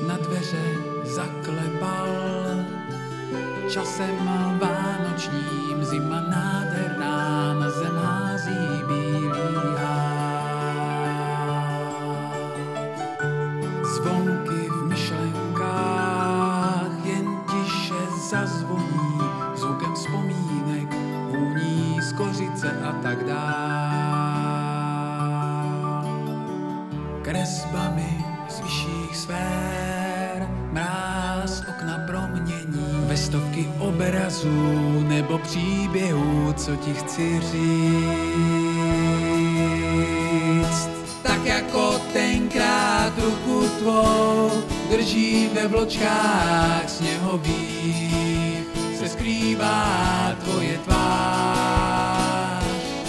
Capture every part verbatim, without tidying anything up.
na dveře zaklepal. Časem vánočním zima nádherná na zem hází bílý hád. Zvonky v myšlenkách jen tiše zazvoní, zvukem vzpomínek vůní z kořice a tak dál. Kresbami z vyšších sfér mráz okna promění ve stovky obrazů nebo příběhů, co ti chci říct. Tak jako tenkrát ruku tvou drží ve vločkách sněhových, se skrývá tvoje tvář.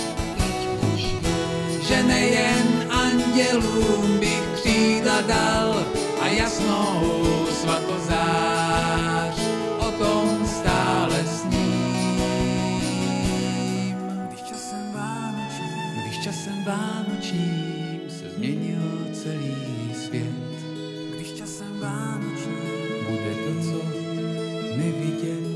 Že nejen andělům bych křídla dal a jasnou svatozář, o tom stále sním. Když časem vánočním, když časem vánočním se změnil celý svět, když časem vánočním bude to, co nevidět.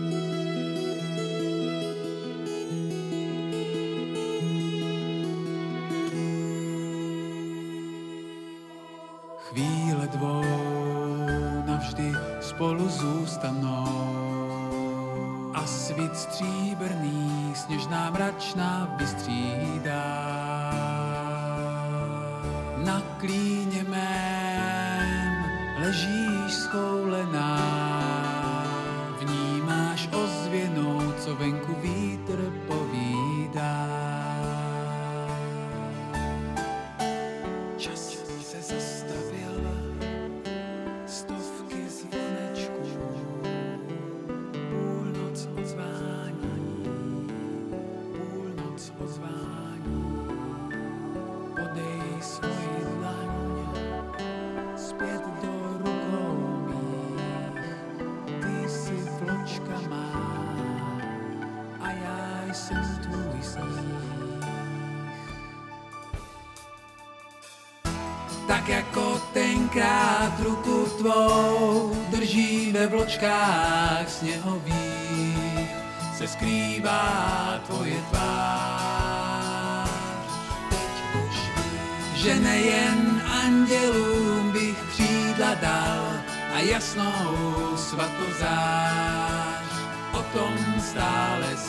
Chvíle dvou navždy spolu zůstanou a svit stříbrný sněžná mračna vystřídá. Na klíně mém ležíš schoulená, vnímáš ozvěnou, co venku vítr povídá. Čas se zastavil, stovky zvonečků, půlnoc odzvání, půlnoc odzvání. Podej svoji dlaň zpět do rukou mých, ty jsi vločka má a já jsem tvůj sníh. Tak jako tenkrát ruku tvou drží ve vločkách sněhových, se skrývá tvoje tvář. Teď už víš, že nejen andělům bych křídla dal a jasnou svatozář, o tom stále